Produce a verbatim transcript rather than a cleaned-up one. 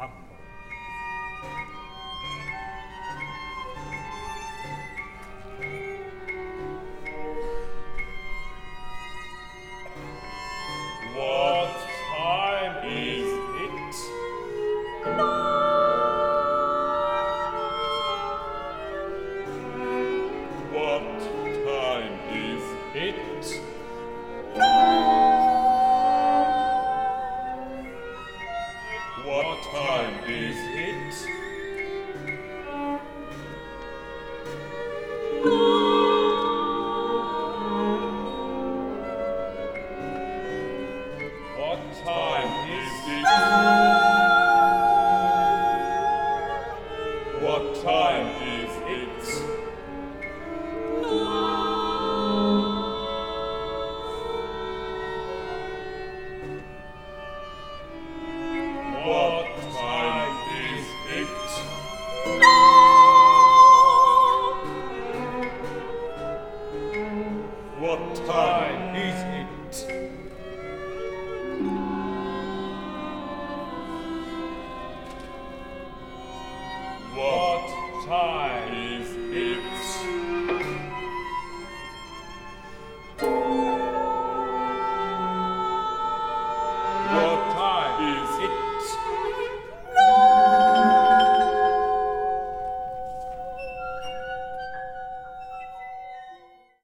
humble. What time is it? What time is it? What time is it? What time is it? What time is it? What time is it? What time is it? What time is it? What time is it?